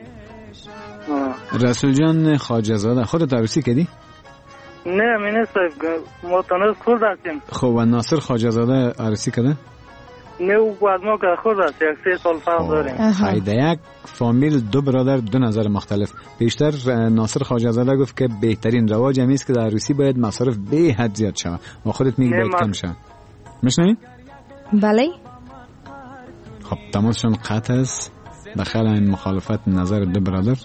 رسول جان خواجه زاده خودت عروسی کردی؟ نه من صاحب ما تنها خود هستیم. خب و ناصر خواجه زاده عروسی کرده؟ نه او بعد ما که خود هست یک سه سال فرق داریم. حیده یک فامیل دو برادر دو نظر مختلف. بیشتر ناصر خواجه زاده گفت که بهترین رواج همی است که در عروسی باید مصارف به حد زیاد شود و خودت میگی باید کم شود. میشنوی؟ بله. خب تماسشون قطع است. بخیال این مخالفت نظر دو برادر.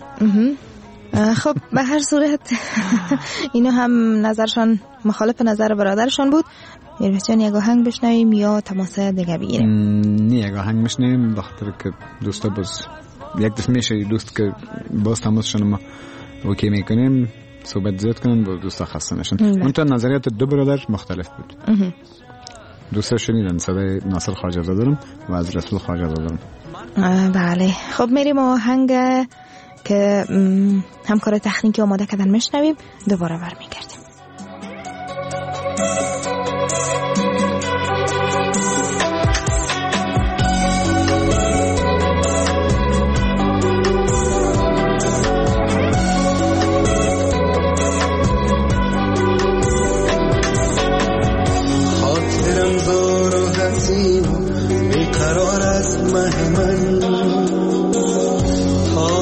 خب به هر صورت اینو هم نظرشان مخالف نظر برادرشان بود. میرسیان یک آهنگ بشنویم یا تماس دیگه بگیریم؟ نه یک آهنگ بشنویم بخاطر که دوستا باز یک دفعه میشه دوست که باز تماسشون ما اوکی میکنیم صحبت زیاد کنن با دوستا خسته نشن. اون تا نظریات دو برادر مختلف بود. دوستا شنیدن صدای ناصر خواجه زاده دارم و از رسول خواجه زاده دارم. بله خب میریم آهنگ که همکار تکنیکی آماده کردن میشنویم دوباره برمیگردیم.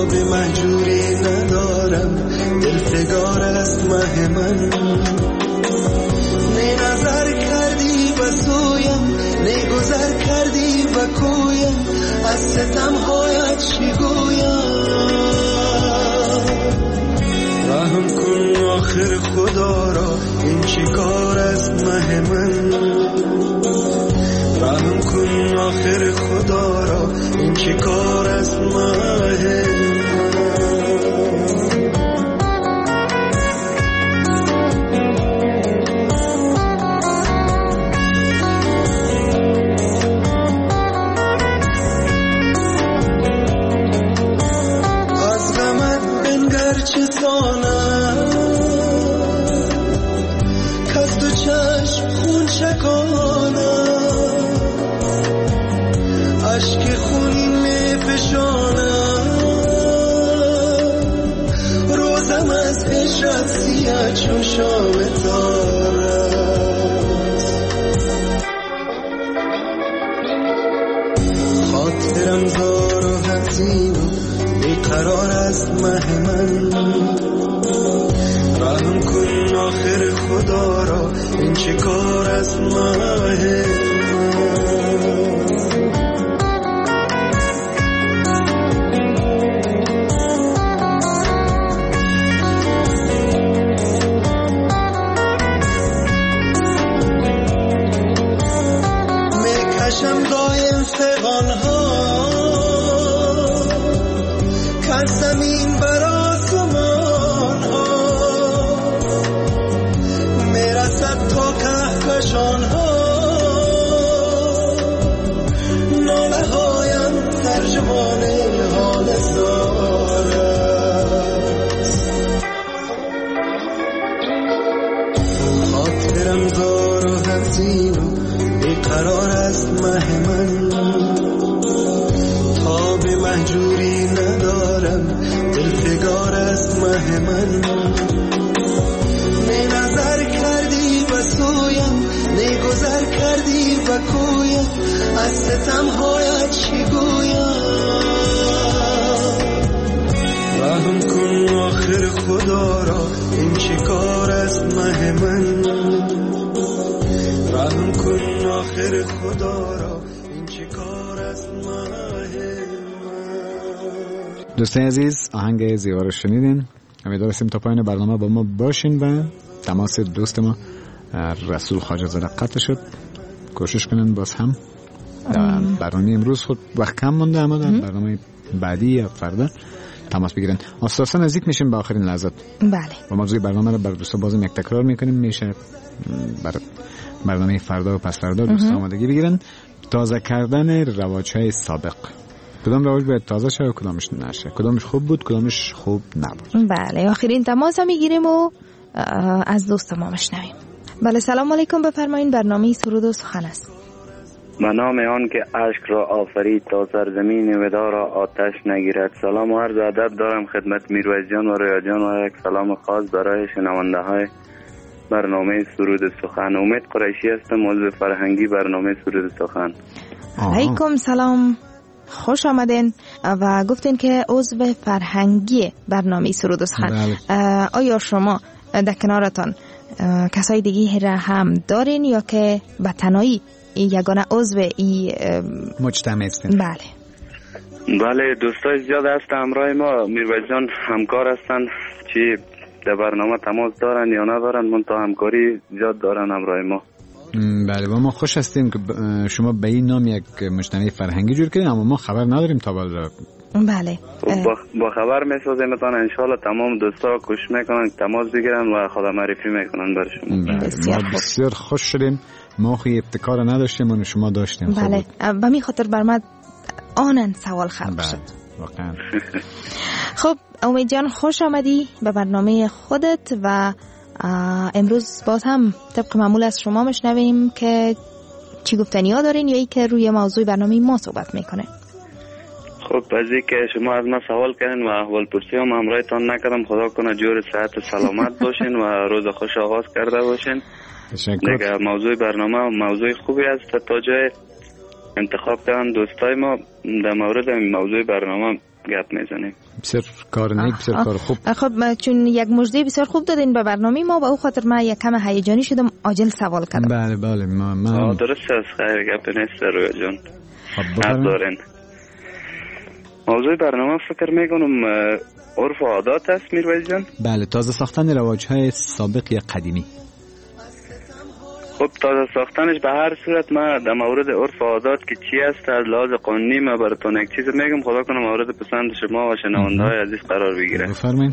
تاب مهجوری ندارم، دل فگار است مه من. نه نظر کردی و سویم، نه گذر کردی و کویم، از ستم هایت چی گویم. رحم کن آخر خدا را، این چی کار است مه من. رحم کن آخر خدا را، این چی کار است مه من. عشق خونین می فشانم، روزم از عشرت سیاه چون شام تارست. خاطرم زار و حزین و بیقرار است مه من. رحم کن آخر خدا را، این چه کار است مه من. میکشم دایم فغان ها، که زمین بر آسمان ها میرسد تا کهکشان ها. ناله هایم ترجمان حال زار است. خاطرم زار و حزین و بیقرار است مه من. تاب مهجوری ندارم، دل فگار است مه من. نه نظر کردی و سویم، نه گذر کردی و کویم، از ستم هایت چی گویم. رحم کن آخر خدا را، این چی کار است مه من. رحم کن آخر خدا را، این چی کار است مه من. دوستان عزیز، آهنگ زیبا رو شنیدین. امیدوار هستیم تا پایان برنامه با ما باشین و تماس دوست ما رسول خواجه زاده قطع شد. کوشش کنن باز هم برنامه امروز خود وقت کم مونده، اما در برنامه بعدی یا فردا تماس بگیرن. آساسا نزدیک میشیم به آخرین لحظات. بله. و موضوع برنامه رو بر دوستا بازم یک تکرار میکنیم. میشه بر برنامه فردا و پس فردا دوستا آمادگی بگیرن. تازه کردن رواج‌های سابق. کدام رواج باید تازه شه و کدامش نشه، کدامش خوب بود کدامش خوب نبود. بله، آخرین تماس میگیریم و از دوست ما میشنویم. بله، سلام علیکم، بفرمایید. برنامه سرود و سخن است. به نام آن که اشک را آفرید تا سرزمین ودا را آتش نگیرد. سلام و عرض ادب دارم خدمت میرویس جان و رویا جان و یک سلام خاص برای شنونده های برنامه سرود سخن. امید قریشی هستم، عضو فرهنگی برنامه سرود سخن. علیکم سلام، خوش آمدین و گفتین که عضو فرهنگی برنامه سرود سخن. آیا شما در کنارتان کسای دیگه را هم دارین یا که به تنهایی یگانه عضو ای مجتمع هستین؟ بله بله، دوستای زیاد هست همراه ما. میرویس جان همکار هستن، چی در برنامه تماس دارن یا ندارن، منتها همکاری زیاد دارن همراه ما. بله، و ما خوش هستیم که شما به این نام یک مجتمع فرهنگی جور کردین، اما ما خبر نداریم تا بالا. بله، با, با خبر میسازیم تان انشالله تمام دوستا کوشش میکنن تماس بگیرن و خدا معرفی میکنن برشون. بله، ما بسیار خوش شدیم. ما خیلی ابتکار نداشتیم و شما داشتیم. بله، به می خاطر بر ما آنن سوال خلق شد. واقعا. خب امید جان، خوش آمدی به برنامه خودت و امروز باز هم طبق معمول از شما مشنویم که چی گفتنی ها دارین یا ای که روی موضوع برنامه ما صحبت میکنه. خب بازی که شما از ما سوال کردین و احوال پرسی هم همراهتان نکردم. خدا کنه جور صحت و سلامت باشین و روز خوش آغاز کرده باشین. دیگه موضوع برنامه موضوع خوبی است تا جای انتخاب کردن دوستای ما. در مورد موضوع برنامه گپ میزنیم. بسیار کار نیک، بسیار کار خوب. خب چون یک مژده بسیار خوب دادین به برنامه ما، به او خاطر من یک کم هیجانی شدم، عاجل سوال کردم. بله بله ما من درست است، خیر گپ نیست رویا جان. خب حق دارین. موضوع برنامه فکر میکنم عرف و عادات است میرویز جان. بله، تازه ساختن رواج‌های سابق یا قدیمی. خب تازه ساختنش به هر صورت ما در مورد عرف و عادات که چی است از لحاظ قانونی ما براتون یک چیز میگم، خدا کنه مورد پسند شما و شنونده‌های عزیز قرار بگیره. بفرمایید.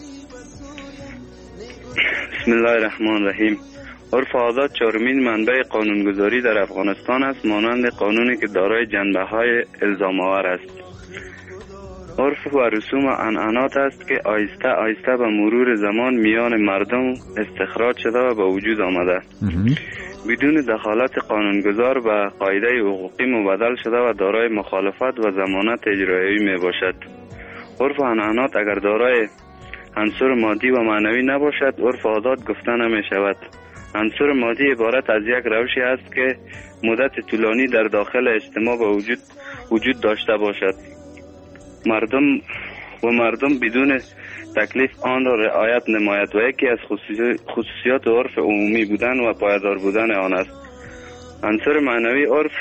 بسم الله الرحمن الرحیم. عرف و عادات چهارمین منبع قانونگذاری در افغانستان است، مانند قانونی که دارای جنبه‌های الزام‌آور است. عرف و رسوم و عنعنات است که آهسته آهسته به مرور زمان میان مردم استخراج شده و به وجود آمده. بدون دخالت قانونگذار به قاعده حقوقی مبدل شده و دارای مخالفت و ضمانت اجرایی می باشد. عرف و عنعنات اگر دارای عنصر مادی و معنوی نباشد، عرف و عادات گفته نمی شود. عنصر مادی عبارت از یک روشی است که مدت طولانی در داخل اجتماع به وجود وجود داشته باشد. مردم و مردم بدون تکلیف آن را رعایت نماید و یکی از خصوصیات عرف عمومی بودن و پایدار بودن آن است. عنصر معنوی عرف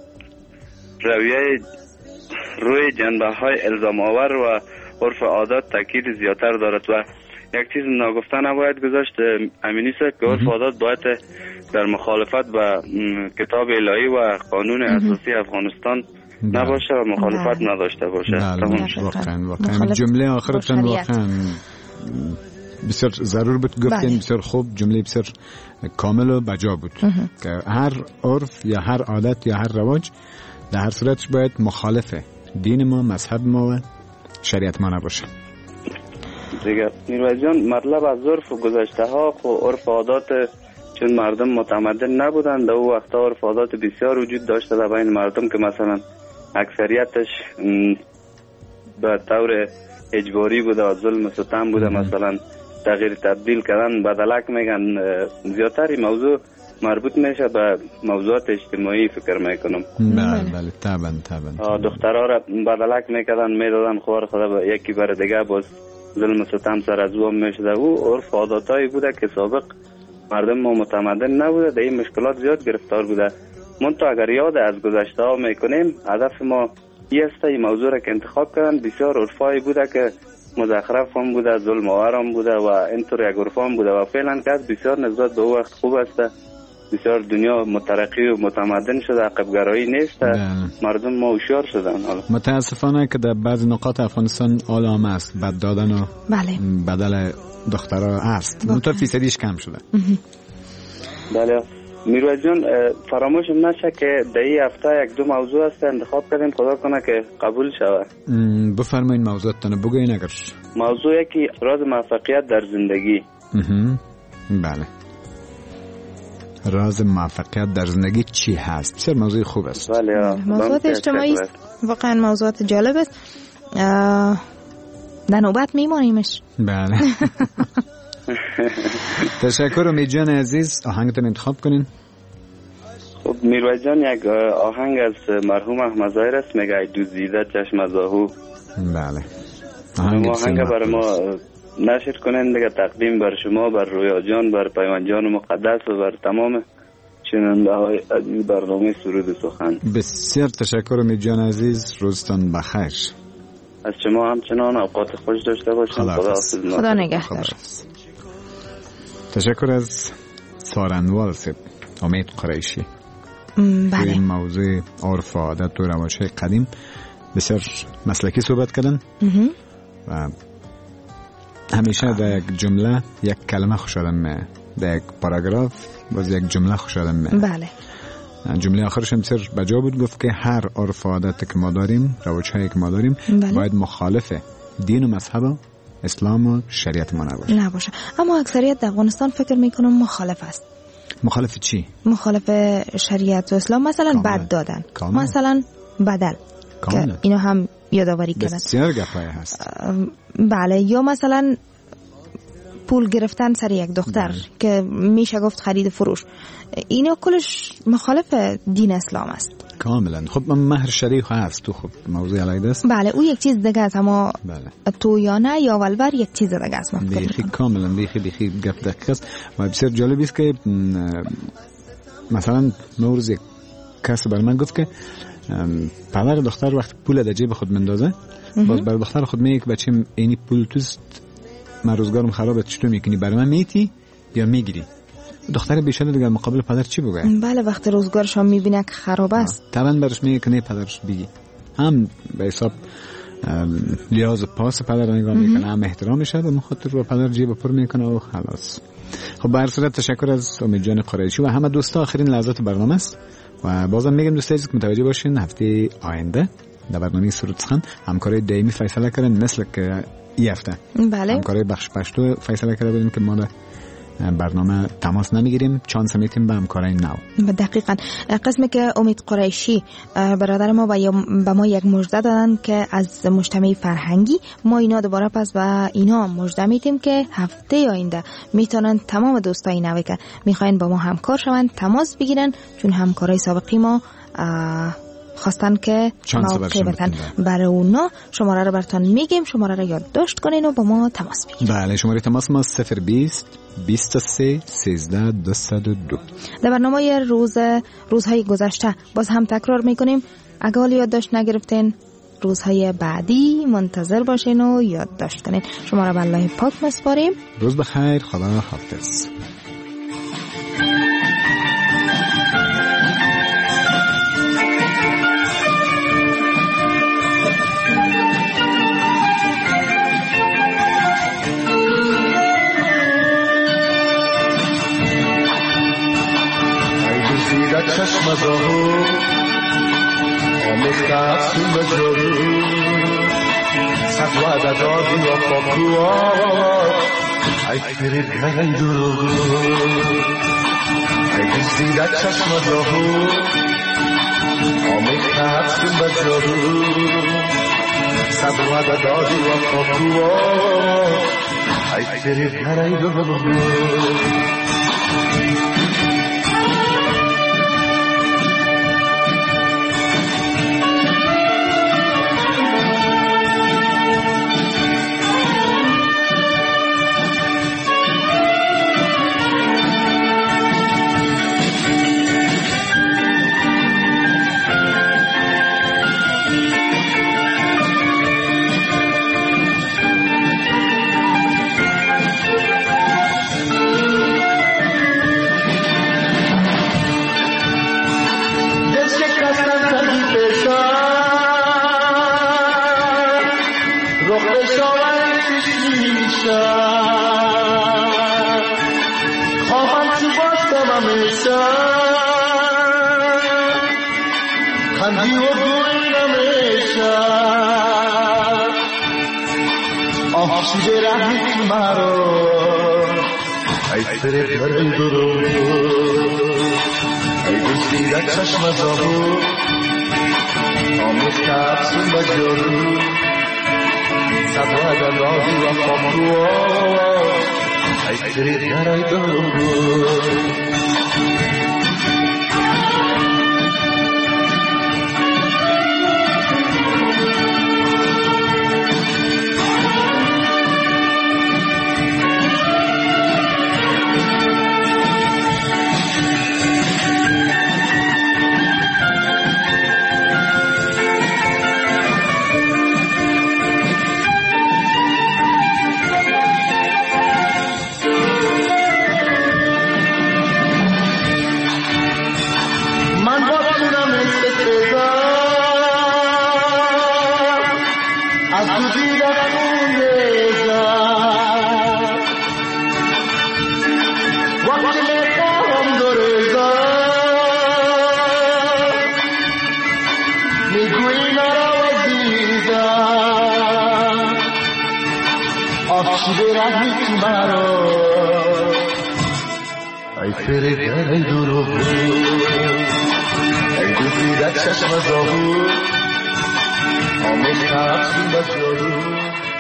رویه روی جنبه‌های الزام آور و عرف عادات تاکید زیادتر دارد و یک چیز ناگفته نباید گذاشت امینی است که عرف عادات باید در مخالفت با کتاب الهی و قانون اساسی افغانستان نباشه و مخالفت نداشته باشه. واقعا واقعا جمله آخرتون واقعا بسیار ضرور بود گفتین، بسیار خوب، جمله بسیار کامل و بجا بود که هر عرف یا هر عادت یا هر رواج در هر صورتش باید مخالف دین ما، مذهب ما و شریعت ما نباشه. دیگه میرویز جان، مطلب از عرف و گذشته ها و عرف عادات چون مردم متمدن نبودند در اون وقتا عرف عادات بسیار وجود داشته در بین مردم که مثلا اکثریتش به طور اجباری بوده و ظلم و ستم بوده، مثلا تغییر تبدیل کردن بدلک میگن. زیادتری موضوع مربوط میشه به موضوعات اجتماعی فکر میکنم. بله بله طبعا طبعا. دخترها را بدلک میکردن میدادن خوار خدا به یکی بر دیگه، باز ظلم و ستم سر از او میشده. او عرف عاداتایی بوده که سابق مردم ما متمدن نبوده، در این مشکلات زیاد گرفتار بوده. من تو اگر یاد از گذشته ها میکنیم، هدف ما این است این موضوع را که انتخاب کردن. بسیار عرفایی بوده که مزخرف هم بوده، ظلم آور هم بوده و اینطور یک عرف هم بوده و فعلا که بسیار نسبت به وقت خوب است. بسیار دنیا مترقی و متمدن شده، عقبگرایی نیست، مردم ما هوشیار شدن. حالا متاسفانه که در بعض نقاط افغانستان آلام است، بد دادن و بله بدل دخترها است، منتها فیصدیش کم شده. بله میرویز جان، فراموش نشه که در این هفته یک دو موضوع است انتخاب کردیم، خدا کنه که قبول شود. بفرمایید موضوعتون بگوین. اگر موضوع یکی راز موفقیت در زندگی. بله، راز موفقیت در زندگی چی هست؟ بسیار موضوع خوب است. بله، موضوعات اجتماعی است، واقعا موضوعات جالب است. در نوبت میمانیمش. بله. تشکر امید جان عزیز، آهنگتون انتخاب کنین. خب میرویز جان، یک آهنگ از مرحوم احمد ظاهر است، میگه دزدیده چشم از آهو. بله، آهنگ برای ما نشر کنین دیگه، تقدیم بر شما، بر رویا جان، بر پیمان جان مقدس و بر تمام شنونده های عزیز برنامه سرود سخن. بسیار تشکر امید جان عزیز، روزتان بخیر. از شما همچنان اوقات خوش داشته باشید. خدا حافظ. خدا نگهدار. تشکر از سارنوال سب امید قریشی. بله. این موضوع عرف و عادت و رواج‌های قدیم بسیار مسلکی صحبت کردن و همیشه در یک جمله یک کلمه خوش آدم، در یک پاراگراف باز یک جمله خوش آدم. بله. جمله آخرش هم بسیار بجا بود، گفت که هر عرف و عادتی که ما داریم، رواج‌هایی که ما داریم، بله، باید مخالف دین و مذهب اسلام و شریعت ما نباشه. نباشه. اما اکثریت در افغانستان فکر میکنم مخالف است. مخالف چی؟ مخالف شریعت و اسلام، مثلا بد دادن، کامل. مثلا بدل کامل. اینا هم یادآوری کردن. بسیار گپای هست. بله، یا مثلا پول گرفتن سر یک دختر، بله، که میشه گفت خرید فروش. اینا کلش مخالف دین اسلام است. کاملا. خب مهر شریف هست تو، خب موضوع علیده است. بله او یک چیز دیگه است، اما بله. تو یا نه یا ولور یک چیز دیگه است. بیخی کاملا بیخی بیخی گپ دقیق است و بسیار جالب است که مثلا نوروز یک کس بر من گفت که پدر دختر وقت پول در جیب خود مندازه باز بر دختر خود میگه که بچه اینی پول توست من روزگارم خرابه چطور میکنی برای من میتی یا میگیری؟ دختر بیشتر دیگه مقابل پدر چی بگه؟ بله وقت روزگارش هم میبینه که خراب است طبعا برش میگه که نه پدرش بگی، هم به حساب لیاز پاس پدر رو نگاه میکنه، هم احترامش هست و مخاطر رو پدر جیب پر میکنه و خلاص. خب به هر صورت تشکر از امید جان قریشی و همه دوستا. آخرین لحظات برنامه است و بازم میگم دوستای عزیز که متوجه باشین هفته آینده در برنامه سرود سخن همکارای دائمی فیصله کردن، مثل که این هفته بله همکارای بخش پشتو فیصله کرده بودیم که ما برنامه تماس نمیگیریم، چانس میتیم به همکارای نو. دقیقاً قسمی که امید قریشی برادر ما به ما یک مژده دادن که از مجتمع فرهنگی ما اینا دوباره پس و اینا مژده میتیم که هفته آینده میتونن تمام دوستای نوی که میخواین با ما همکار شون تماس بگیرن، چون همکارای سابقی ما خواستن که موقع بتن برای اونا. شماره رو براتون میگیم، شماره رو یادداشت کنین و با ما تماس بگیرین. بله شماره تماس ما صفر بیست بیست و سه سیزده دویست و دو. در برنامه روز روزهای گذشته باز هم تکرار میکنیم، اگه حالا یادداشت نگرفتین روزهای بعدی منتظر باشین و یادداشت کنین. شماره به الله پاک مسپاریم. روز بخیر، خدا حافظ. چشم زهو آمیخته افسون به جرو صد وعده دادی و پاکو ای فرید گرن دروغو ای دزدیده چشم زهو آمیخته افسون به جرو صد وعده دادی و پاکو ای فرید گرن دروغو. چشم زهو آمیخته افسون به جرو صد وعده دادی و پاکو ای فرید گرای دروغو. ای فرید ای دروغو ای دزدیده چشم زهو آمیخته افسون به جرو